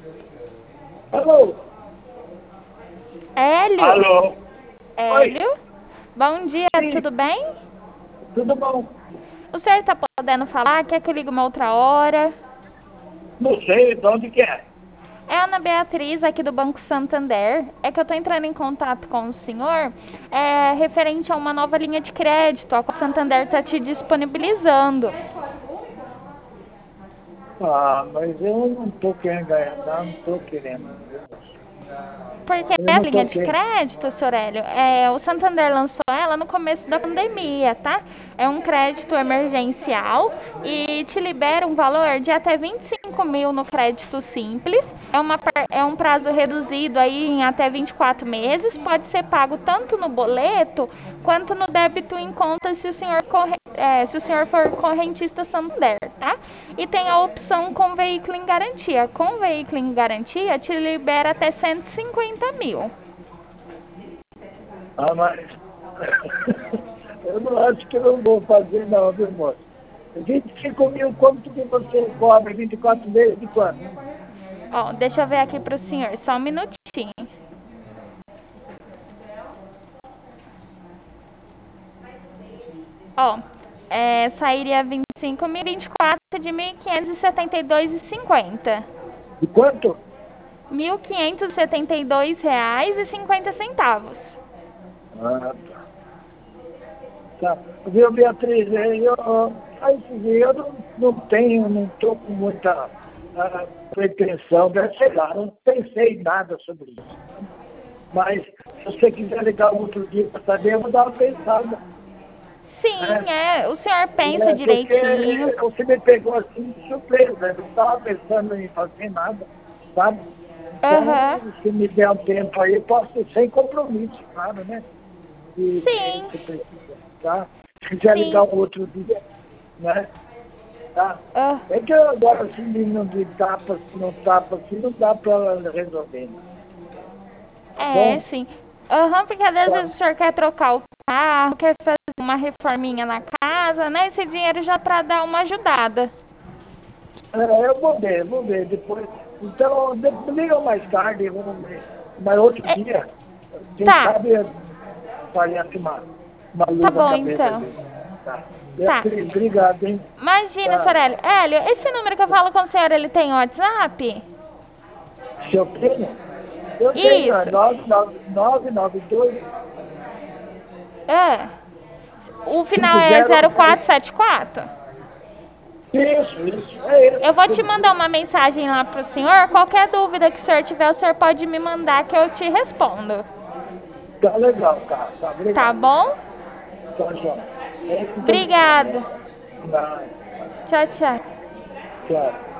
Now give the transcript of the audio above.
Alô? Hélio? Alô? Oi? Hélio? Bom dia, Sim, tudo bem? tudo bom? O senhor está podendo falar? Quer que eu ligue uma outra hora? Não sei de onde que é. É a Ana Beatriz, aqui do Banco Santander. É que eu estou entrando em contato com o senhor referente a uma nova linha de crédito, a qual o Santander está te disponibilizando. Ah, mas eu não estou querendo ganhar, não estou querendo, viu, moço? Porque Eu não essa linha estou de querendo. crédito, senhor Hélio, o Santander lançou ela no começo da pandemia, tá? É um crédito emergencial e te libera um valor de até 25 mil no crédito simples. É um prazo reduzido aí em até 24 meses. Pode ser pago tanto no boleto quanto no débito em conta se o senhor for correntista Santander, tá? E tem a opção com veículo em garantia. Com veículo em garantia, te libera até 150 mil. Ah, mas eu não acho que eu não vou fazer, não, viu, moço? 25 mil, quanto que você cobra? 24 meses de quanto? Ó, deixa eu ver aqui pro senhor, só um minutinho. Ó, sairia 25 mil, 24 de 1.572,50. De quanto? R$ 1.572,50. Ah, tá. Tá. Viu, Beatriz, eu não tenho, não estou com muita pretensão, sei lá, não pensei em nada sobre isso. Mas se você quiser ligar um outro dia para saber, eu vou dar uma pensada. Sim, Né? o senhor pensa Porque direitinho. você me pegou assim de surpresa, eu não estava pensando em fazer nada, sabe? Aham. Então, se me der um tempo aí, eu posso, sem compromisso, claro, né? Sim, Se precisar, tá? Se quiser ligar sim. um outro dia, né? Tá? Ah, É que agora, assim, não de tapa, se não tapa, assim, não dá para resolver, não. Tá bom? sim. Aham, porque às Tá. vezes o senhor quer trocar o carro, quer fazer uma reforminha na casa, né? Esse dinheiro já para dar uma ajudada. Eu vou ver depois. Então, liga mais tarde, vamos ver. Mas outro É, dia, quem tá, sabe aparece uma tá luz na bom cabeça então. dele. Tá. Tá. Beatriz, obrigado, hein? Imagina, Tá. senhor Hélio. Hélio, esse número que eu falo com o senhor, ele tem WhatsApp? Se eu tenho? Eu tenho, Isso. 992 É. O final é 5010. 0474. Isso, é Eu esse. vou te mandar uma mensagem lá pro senhor. Qualquer dúvida que o senhor tiver, o senhor pode me mandar que eu te respondo. Tá legal, cara. Tá, Tá obrigado. bom? Tá, João. É muito obrigado. Obrigado. Nada, nada. Tchau, tchau. Tchau.